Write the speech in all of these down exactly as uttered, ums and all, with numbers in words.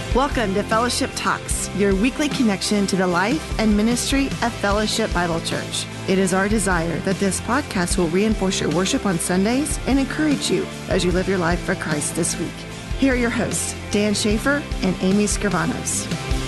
Welcome to Fellowship Talks, your weekly connection to the life and ministry of Fellowship Bible Church. It is our desire that this podcast will reinforce your worship on Sundays and encourage you as you live your life for Christ this week. Here are your hosts, Dan Schaefer and Amy Scrivanos.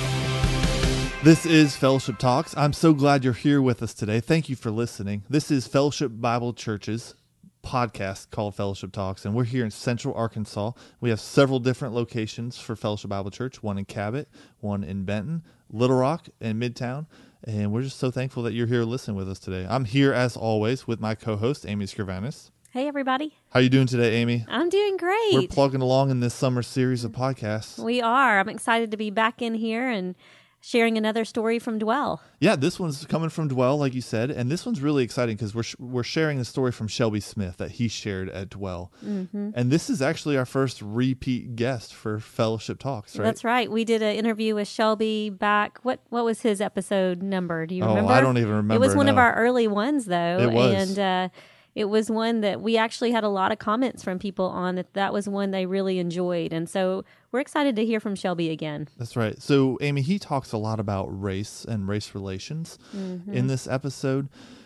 This is Fellowship Talks. I'm so glad you're here with us today. Thank you for listening. This is Fellowship Bible Church's podcast called Fellowship Talks, and we're here in Central Arkansas. We have several different locations for Fellowship Bible Church, one in Cabot, one in Benton, Little Rock, and Midtown, and we're just so thankful that you're here listening with us today. I'm here, as always, with my co-host, Amy Scrivanos. Hey, everybody. How you doing today, Amy? I'm doing great. We're plugging along in this summer series of podcasts. We are. I'm excited to be back in here and sharing another story from Dwell. Yeah, this one's coming from Dwell, like you said, and this one's really exciting because we're sh- we're sharing the story from Shelby Smith that he shared at Dwell. Mm-hmm. And this is actually our first repeat guest for Fellowship Talks, right? That's right. We did an interview with Shelby back. What what was his episode number? Do you oh, remember? I don't even remember. It was one no. of our early ones, though. It was. And uh, it was one that we actually had a lot of comments from people on that that was one they really enjoyed. And so we're excited to hear from Shelby again. That's right. So, Amy, he talks a lot about race and race relations mm-hmm. in this episode.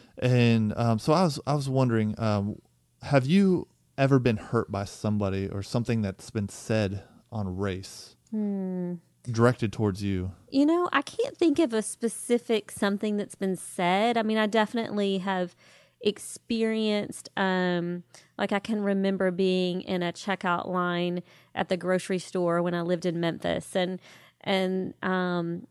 And um, so I was I was wondering, um, have you ever been hurt by somebody or something that's been said on race hmm. directed towards you? You know, I can't think of a specific something that's been said. I mean, I definitely have experienced, um, like I can remember being in a checkout line at the grocery store when I lived in Memphis, and and um,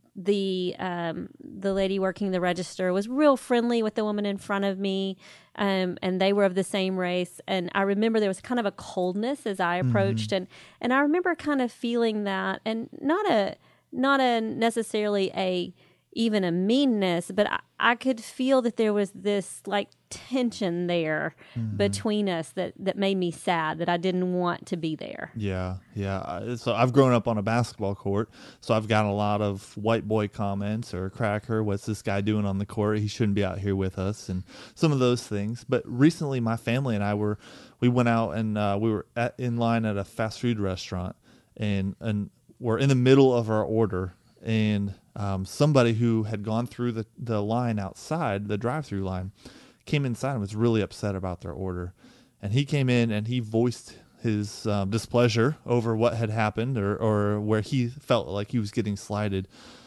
the um, the lady working the register was real friendly with the woman in front of me, um, and they were of the same race. And I remember there was kind of a coldness as I approached, mm-hmm. and and I remember kind of feeling that, and not a not a necessarily a even a meanness, but I, I could feel that there was this like tension there mm-hmm. between us that, that made me sad, that I didn't want to be there. Yeah, yeah. So I've grown up on a basketball court, so I've gotten a lot of white boy comments or cracker, what's this guy doing on the court? He shouldn't be out here with us, and some of those things. But recently my family and I were, we went out and uh, we were at, in line at a fast food restaurant, and, and we're in the middle of our order, and Um, somebody who had gone through the, the line outside, the drive-through line, came inside and was really upset about their order. And he came in and he voiced his um, displeasure over what had happened or, or where he felt like he was getting slighted.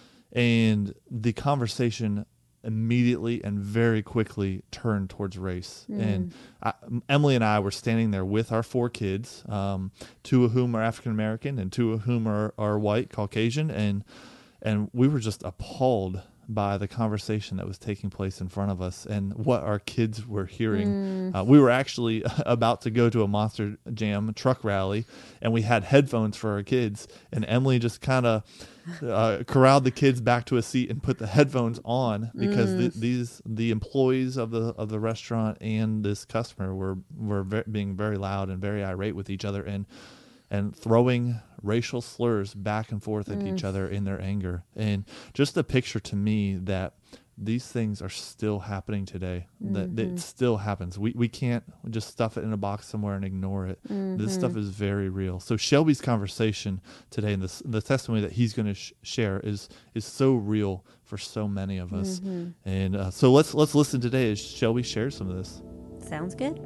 And the conversation immediately and very quickly turned towards race. Mm. And I, Emily and I were standing there with our four kids, um, two of whom are African-American and two of whom are, are white, Caucasian, and And we were just appalled by the conversation that was taking place in front of us and what our kids were hearing. Mm. Uh, we were actually about to go to a Monster Jam truck rally, and we had headphones for our kids. And Emily just kind of uh, corralled the kids back to a seat and put the headphones on because mm. the, these the employees of the of the restaurant and this customer were were ve- being very loud and very irate with each other and and throwing racial slurs back and forth at mm. each other in their anger. And just a picture to me that these things are still happening today, mm-hmm. that, that it still happens. We we can't just stuff it in a box somewhere and ignore it. Mm-hmm. This stuff is very real. So Shelby's conversation today and this, the testimony that he's going to sh- share is is so real for so many of us. Mm-hmm. And uh, so let's let's listen today as Shelby shares some of this. Sounds good.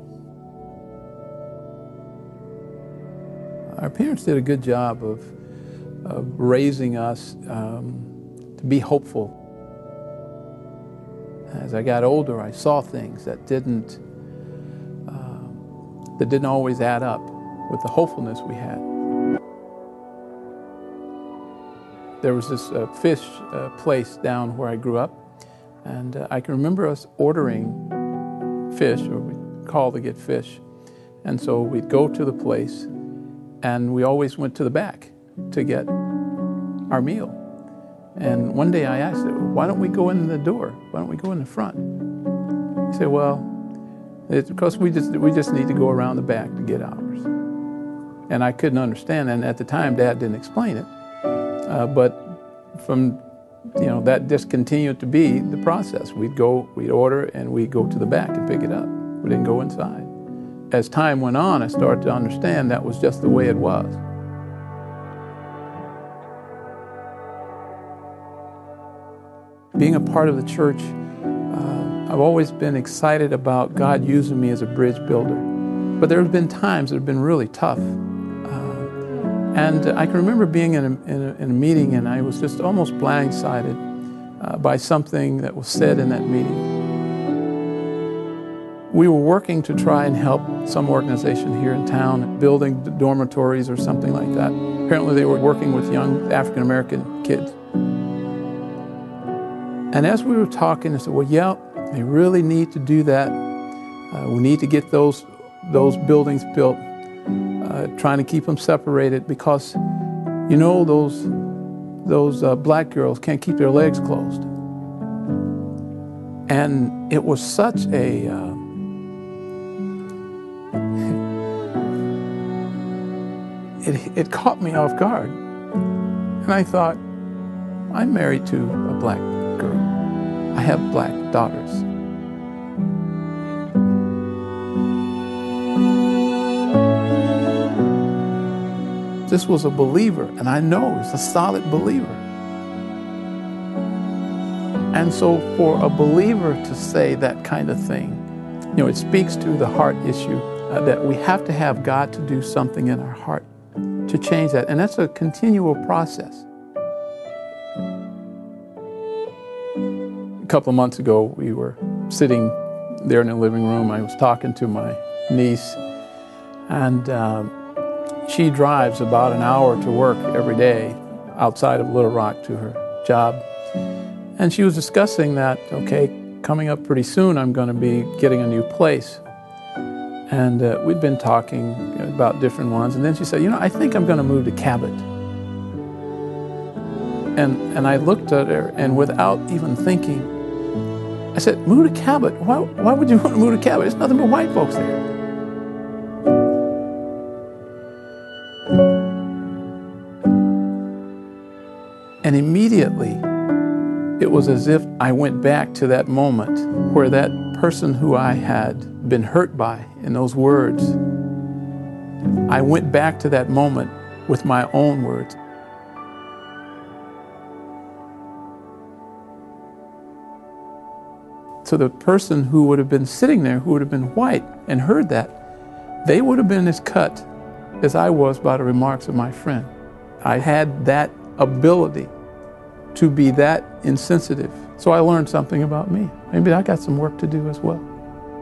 Our parents did a good job of, of raising us um, to be hopeful. As I got older, I saw things that didn't uh, that didn't always add up with the hopefulness we had. There was this uh, fish uh, place down where I grew up, and uh, I can remember us ordering fish, or we'd call to get fish, and so we'd go to the place. And we always went to the back to get our meal. And one day I asked him, why don't we go in the door? Why don't we go in the front? He said, well, it's because we just we just need to go around the back to get ours. And I couldn't understand, and at the time Dad didn't explain it. Uh, but from, you know, that just continued to be the process. We'd go, we'd order, and we'd go to the back and pick it up. We didn't go inside. As time went on, I started to understand that was just the way it was. being a part of the church, uh, I've always been excited about God using me as a bridge builder. But there have been times that have been really tough. Uh, and I can remember being in a, in, a, in a meeting, and I was just almost blindsided uh, by something that was said in that meeting. We were working to try and help some organization here in town, building dormitories or something like that. Apparently they were working with young African-American kids. And as we were talking, I said, well, yeah, they really need to do that. Uh, we need to get those, those buildings built, uh, trying to keep them separated because, you know, those, those uh, black girls can't keep their legs closed. And it was such a... Uh, It, it caught me off guard. And I thought, I'm married to a black girl. I have black daughters. This was a believer, and I know it's a solid believer. And so for a believer to say that kind of thing, you know, it speaks to the heart issue uh, that we have to have God to do something in our heart to change that. And that's a continual process. A couple of months ago, we were sitting there in the living room. I was talking to my niece, and um, she drives about an hour to work every day outside of Little Rock to her job. And she was discussing that, okay, coming up pretty soon, I'm going to be getting a new place. And uh, we'd been talking about different ones. And then she said, you know, I think I'm going to move to Cabot. And, and I looked at her, and without even thinking, I said, move to Cabot? Why, why would you want to move to Cabot? There's nothing but white folks there. And immediately, it was as if I went back to that moment where that person who I had been hurt by in those words, I went back to that moment with my own words. So the person who would have been sitting there, who would have been white and heard that, they would have been as cut as I was by the remarks of my friend. I had that ability to be that insensitive. So I learned something about me. Maybe I got some work to do as well.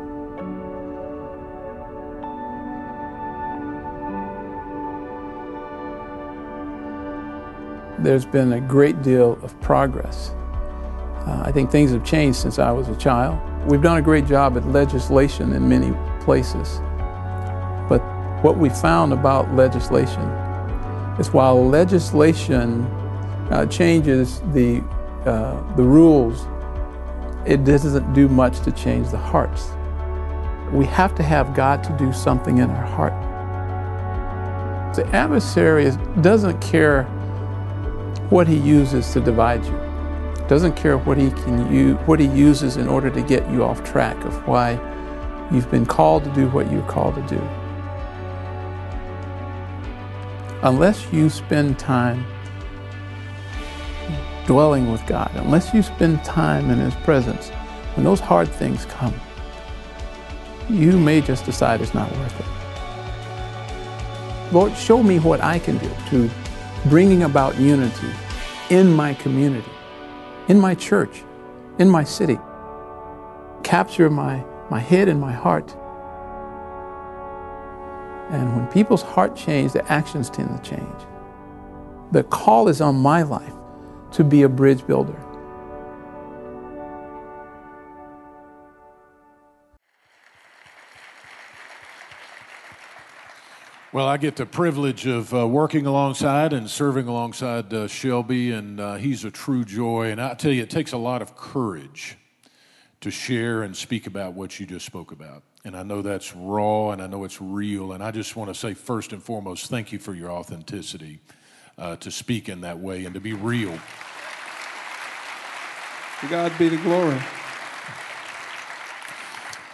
There's been a great deal of progress. Uh, I think things have changed since I was a child. We've done a great job at legislation in many places. But what we found about legislation is while legislation uh, changes the, uh, the rules, it doesn't do much to change the hearts. We have to have God to do something in our heart. The adversary doesn't care what he uses to divide you. Doesn't care what he can use, what he uses in order to get you off track of why you've been called to do what you're called to do. Unless you spend time dwelling with God, unless you spend time in His presence, when those hard things come, you may just decide it's not worth it. Lord, show me what I can do to bringing about unity in my community, in my church, in my city. Capture my, my head and my heart. And when people's heart change, their actions tend to change. The call is on my life to be a bridge builder. Well, I get the privilege of uh, working alongside and serving alongside uh, Shelby, and uh, he's a true joy. And I tell you, it takes a lot of courage to share and speak about what you just spoke about. And I know that's raw, and I know it's real. And I just want to say, first and foremost, thank you for your authenticity uh, to speak in that way and to be real. To God be the glory.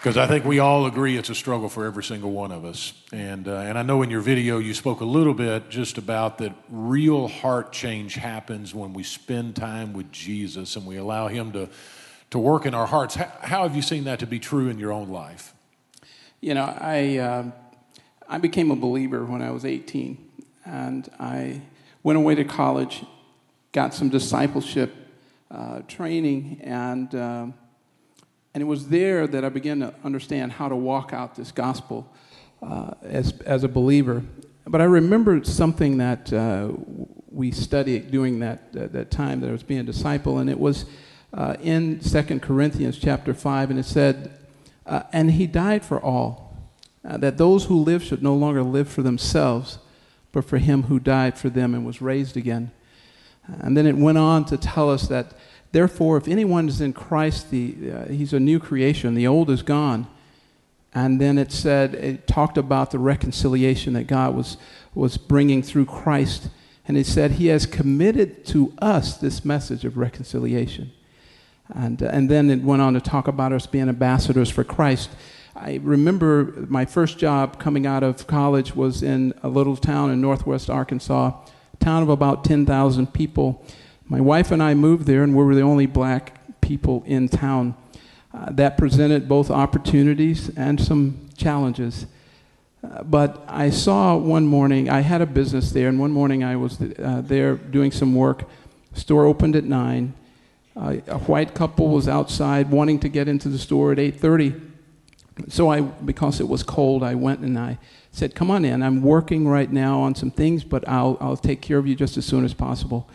Because I think we all agree it's a struggle for every single one of us. And uh, and I know in your video you spoke a little bit just about that real heart change happens when we spend time with Jesus and we allow him to, to work in our hearts. How, how have you seen that to be true in your own life? You know, I, uh, I became a believer when I was eighteen. And I went away to college, got some discipleship uh, training, and... Uh, And it was there that I began to understand how to walk out this gospel uh, as as a believer. But I remembered something that uh, we studied during that uh, that time that I was being a disciple, and it was uh, in Second Corinthians chapter five, and it said, uh, "And he died for all, uh, that those who live should no longer live for themselves, but for him who died for them and was raised again." And then it went on to tell us that, therefore, if anyone is in Christ, the, uh, he's a new creation. The old is gone. And then it said, it talked about the reconciliation that God was, was bringing through Christ. And it said he has committed to us this message of reconciliation. And, uh, and then it went on to talk about us being ambassadors for Christ. I remember my first job coming out of college was in a little town in northwest Arkansas, a town of about ten thousand people. My wife and I moved there, and we were the only black people in town. Uh, that presented both opportunities and some challenges. Uh, but I saw one morning, I had a business there, and one morning I was uh, there doing some work. Store opened at nine. Uh, a white couple was outside wanting to get into the store at eight thirty. So I, because it was cold, I went and I said, "Come on in. I'm working right now on some things, but I'll, I'll take care of you just as soon as possible."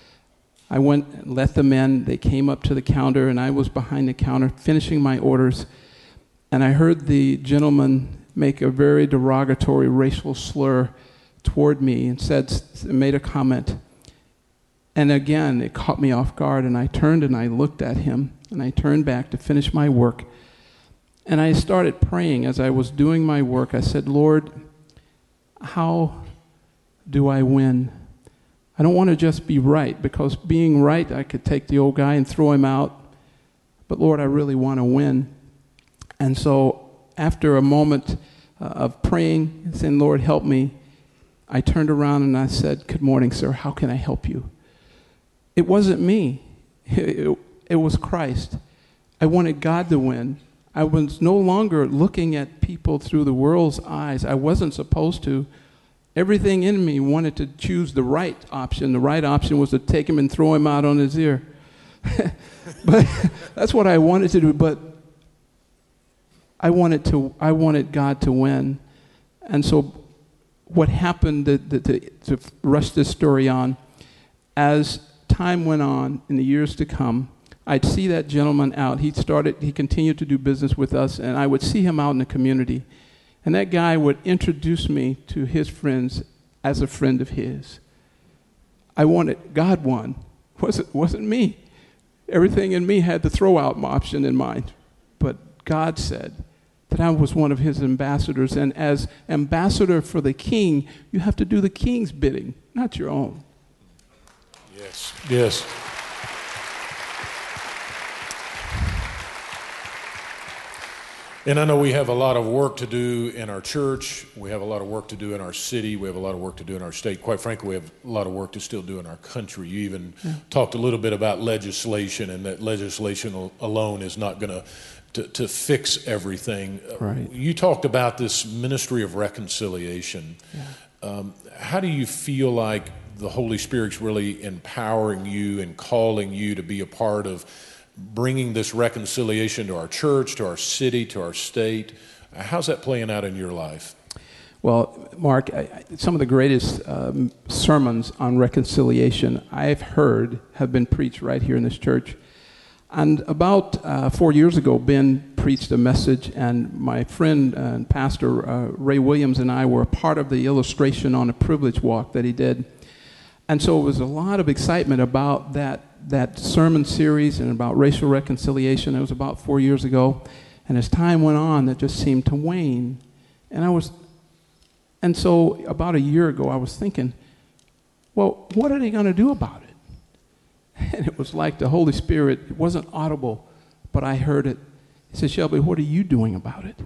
I went and let them in. They came up to the counter, and I was behind the counter finishing my orders. And I heard the gentleman make a very derogatory racial slur toward me and said, made a comment. And again, it caught me off guard, and I turned and I looked at him, and I turned back to finish my work. And I started praying as I was doing my work. I said, "Lord, how do I win? I don't want to just be right, because being right, I could take the old guy and throw him out. But Lord, I really want to win." And so after a moment uh, of praying and saying, "Lord, help me," I turned around and I said, "Good morning, sir. How can I help you?" It wasn't me. It, it was Christ. I wanted God to win. I was no longer looking at people through the world's eyes. I wasn't supposed to. Everything in me wanted to choose the right option. The right option was to take him and throw him out on his ear. But that's what I wanted to do. But I wanted to. I wanted God to win. And so what happened, to, to, to rush this story on, as time went on in the years to come, I'd see that gentleman out. He started, he continued to do business with us, and I would see him out in the community. And that guy would introduce me to his friends as a friend of his. I wanted, God won. Wasn't, wasn't me. Everything in me had the throw-out option in mind. But God said that I was one of his ambassadors, and as ambassador for the king, you have to do the king's bidding, not your own. Yes, yes. And I know we have a lot of work to do in our church. We have a lot of work to do in our city. We have a lot of work to do in our state. Quite frankly, we have a lot of work to still do in our country. You even yeah. talked a little bit about legislation, and that legislation alone is not going to to fix everything. Right. You talked about this ministry of reconciliation. Yeah. Um, how do you feel like the Holy Spirit's really empowering you and calling you to be a part of bringing this reconciliation to our church, to our city, to our state? How's that playing out in your life? Well, Mark, I, some of the greatest um, sermons on reconciliation I've heard have been preached right here in this church. And about uh, four years ago, Ben preached a message, and my friend and pastor uh, Ray Williams and I were a part of the illustration on a privilege walk that he did. And so it was a lot of excitement about that that sermon series and about racial reconciliation. It was about four years ago. And as time went on, that just seemed to wane. And I was, and so about a year ago, I was thinking, well, what are they going to do about it? And it was like the Holy Spirit, it wasn't audible, but I heard it. He said, Shelby, what are you doing about it?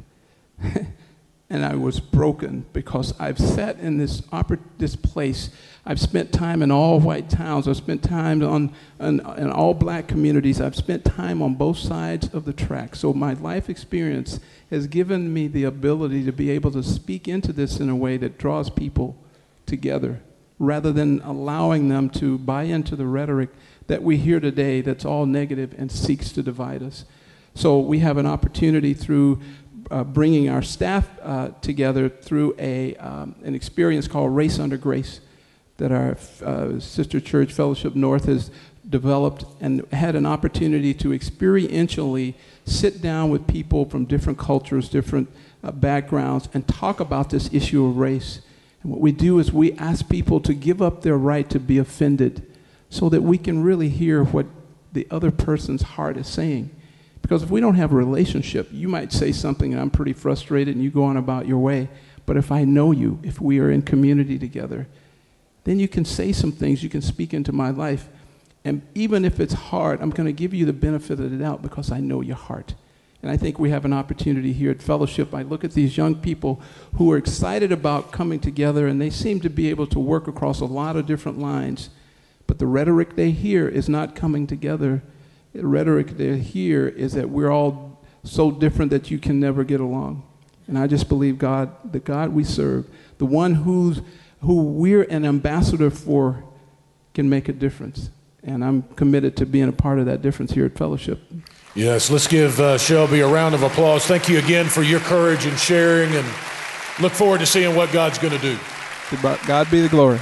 And I was broken because I've sat in this oppor- this place. I've spent time in all white towns. I've spent time on, on in all black communities. I've spent time on both sides of the track. So my life experience has given me the ability to be able to speak into this in a way that draws people together, rather than allowing them to buy into the rhetoric that we hear today that's all negative and seeks to divide us. So we have an opportunity through Uh, bringing our staff uh, together through a um, an experience called Race Under Grace that our uh, sister church, Fellowship North, has developed, and had an opportunity to experientially sit down with people from different cultures, different uh, backgrounds, and talk about this issue of race. And what we do is we ask people to give up their right to be offended so that we can really hear what the other person's heart is saying. Because if we don't have a relationship, you might say something and I'm pretty frustrated and you go on about your way. But if I know you, if we are in community together, then you can say some things, you can speak into my life. And even if it's hard, I'm going to give you the benefit of the doubt because I know your heart. And I think we have an opportunity here at Fellowship. I look at these young people who are excited about coming together, and they seem to be able to work across a lot of different lines. But the rhetoric they hear is not coming together. The rhetoric they hear is that we're all so different that you can never get along. And I just believe God, the God we serve, the one who's, who we're an ambassador for, can make a difference. And I'm committed to being a part of that difference here at Fellowship. Yes, let's give uh, Shelby a round of applause. Thank you again for your courage and sharing, and look forward to seeing what God's going to do. To God be the glory.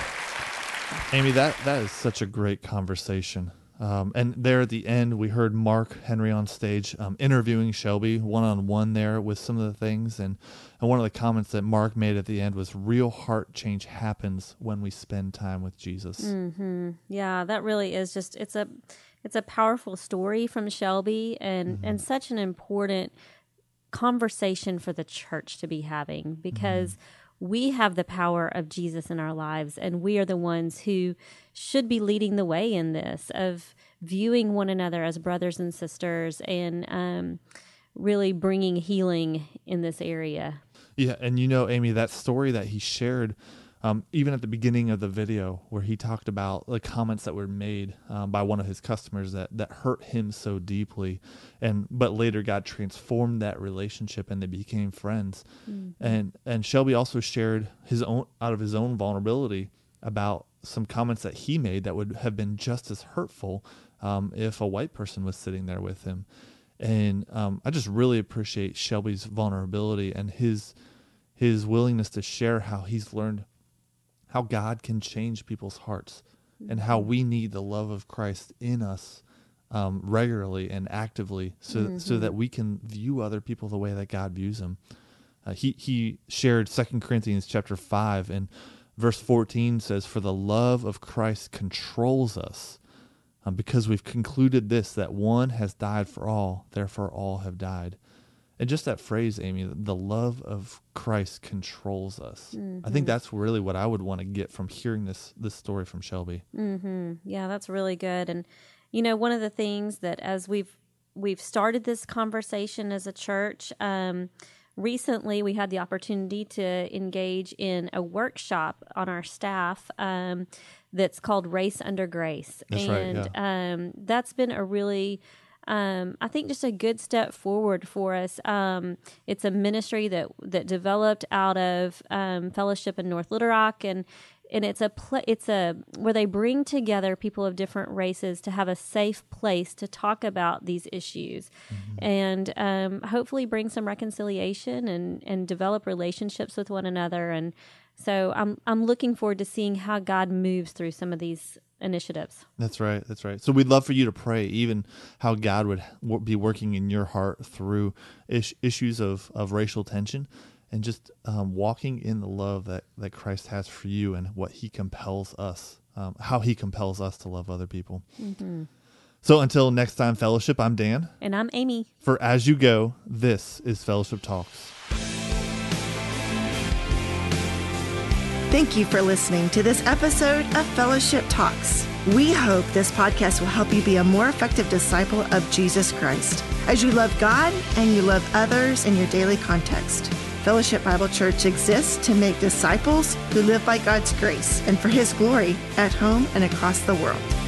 Amy, that, that is such a great conversation. Um, and there at the end, we heard Mark Henry on stage um, interviewing Shelby one-on-one there with some of the things. And, and one of the comments that Mark made at the end was, real heart change happens when we spend time with Jesus. Mm-hmm. Yeah, that really is just, it's a it's a powerful story from Shelby, and, mm-hmm. and such an important conversation for the church to be having, because mm-hmm. we have the power of Jesus in our lives, and we are the ones who should be leading the way in this, of viewing one another as brothers and sisters, and um, really bringing healing in this area. Yeah, and you know, Amy, that story that he shared, um, even at the beginning of the video, where he talked about the comments that were made um, by one of his customers that, that hurt him so deeply, and but later God transformed that relationship and they became friends. Mm-hmm. And and Shelby also shared his own out of his own vulnerability about some comments that he made that would have been just as hurtful um, if a white person was sitting there with him. And um, I just really appreciate Shelby's vulnerability and his his willingness to share how he's learned how God can change people's hearts, mm-hmm. and how we need the love of Christ in us um, regularly and actively, so mm-hmm. so that we can view other people the way that God views them. Uh, he he shared Second Corinthians chapter five, and verse fourteen says, "For the love of Christ controls us, um, because we've concluded this, that one has died for all, therefore all have died." And just that phrase, Amy, the love of Christ controls us. Mm-hmm. I think that's really what I would want to get from hearing this this story from Shelby. Mm-hmm. Yeah, that's really good. And, you know, one of the things that as we've we've started this conversation as a church, um, recently we had the opportunity to engage in a workshop on our staff um, that's called Race Under Grace. That's and right, yeah. um, that's been a really... Um, I think just a good step forward for us. Um, it's a ministry that that developed out of um, Fellowship in North Little Rock, and and it's a pl- it's a where they bring together people of different races to have a safe place to talk about these issues, mm-hmm. and um, hopefully bring some reconciliation and and develop relationships with one another. And so I'm I'm looking forward to seeing how God moves through some of these initiatives. That's right. That's right. So we'd love for you to pray even how God would w- be working in your heart through is- issues of, of racial tension, and just um, walking in the love that, that Christ has for you, and what he compels us, um, how he compels us to love other people. Mm-hmm. So until next time, Fellowship, I'm Dan. And I'm Amy. For As You Go, this is Fellowship Talks. Thank you for listening to this episode of Fellowship Talks. We hope this podcast will help you be a more effective disciple of Jesus Christ as you love God and you love others in your daily context. Fellowship Bible Church exists to make disciples who live by God's grace and for His glory at home and across the world.